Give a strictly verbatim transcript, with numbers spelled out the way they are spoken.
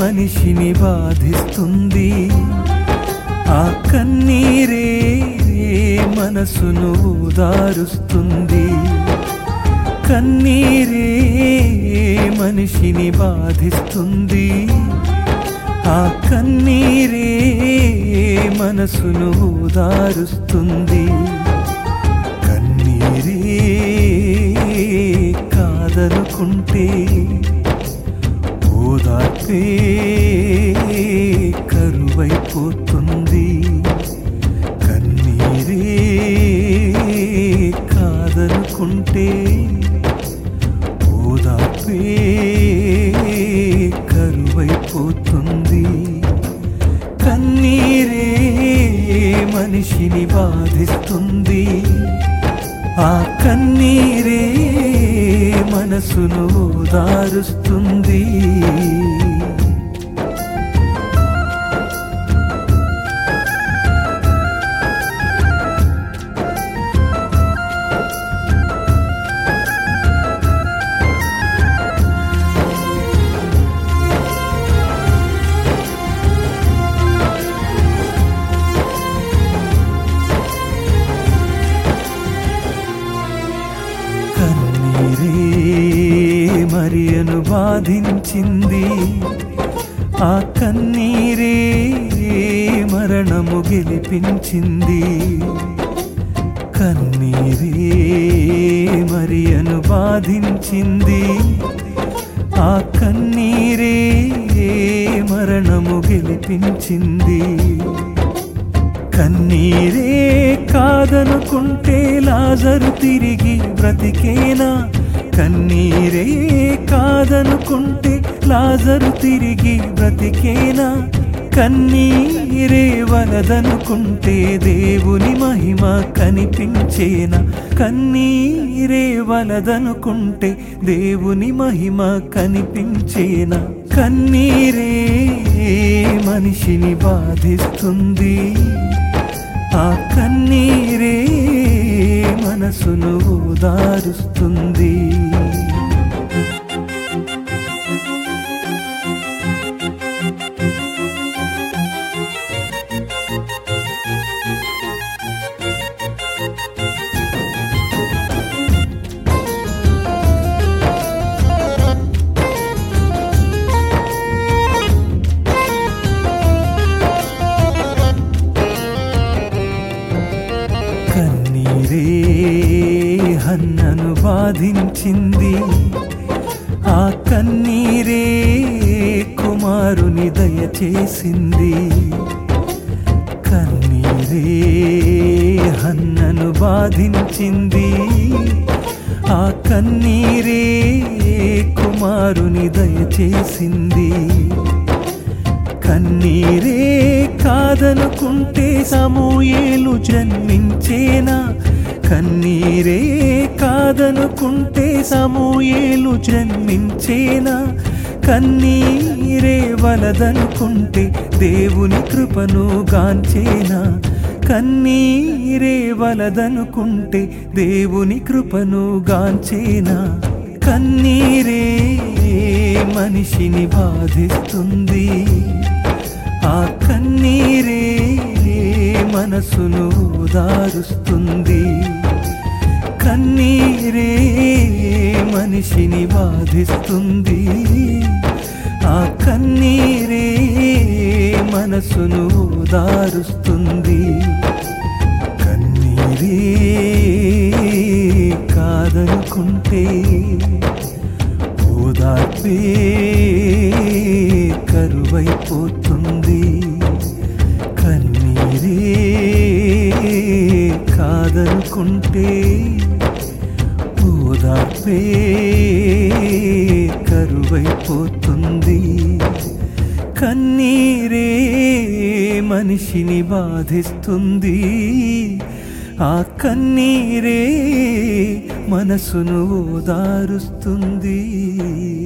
మనిషిని బాధిస్తుంది. ఆ కన్నీరే మనసును ఓదారుస్తుంది. కన్నీరే మనిషిని బాధిస్తుంది. ఆ కన్నీరే మనసును ఓదారుస్తుంది. కన్నీరే కాదనుకుంటే ఓదార్పే కరువైపోతుంది. కన్నీరే కాదనుకుంటే ఓదార్పే కరువైపోతుంది. కన్నీరే మనిషిని బాధిస్తుంది. ఆ కన్నీరే మనసును ఓదారుస్తుంది. మరియను బాధించింది. ఆ కన్నీరే మరణము గెలిపించింది. కన్నీరే మరియను బాధించింది. ఆ కన్నీరే మరణము గెలిపించింది. కన్నీరే కాదనుకుంటే లాజరు తిరిగి బ్రతికేనా? కన్నీరే కాదనుకుంటే లాజరు తిరిగి బ్రతికేనా? కన్నీరే వలదనుకుంటే దేవుని మహిమ కనిపించేనా? కన్నీరే వలదనుకుంటే దేవుని మహిమ కనిపించేనా? కన్నీరే మనిషిని బాధిస్తుంది. ఆ కన్నీరే మనసును ఓదారుస్తుంది. కన్నీరే హన్నను బాధించింది. ఆ కన్నీరే కుమారుని దయచేసింది. కన్నీరే హన్నను బాధించింది. ఆ కన్నీరే కుమారుని దయచేసింది. కన్నీరే కాదనుకుంటే సమూయేలు జన్మించేనా? కన్నీరే కాదనుకుంటే సమూయేలు జన్మించేనా? కన్నీరే వలదనుకుంటే దేవుని కృపను గాంచేనా? కన్నీరే వలదనుకుంటే దేవుని కృపను గాంచేనా? కన్నీరే మనిషిని బాధిస్తుంది. ఆ కన్నీరే మనసును ఓదారుస్తుంది. కన్నీరే మనిషిని బాధిస్తుంది. ఆ కన్నీరే మనసును ఓదారుస్తుంది. కన్నీరే కాదనుకుంటే ఓదార్పే కరువైపోతుంది. కన్నీరే కాదనుకుంటే ఓదార్పే కరువైపోతుంది. కన్నీరే మనిషిని బాధిస్తుంది. ఆ కన్నీరే మనసును ఓదారుస్తుంది.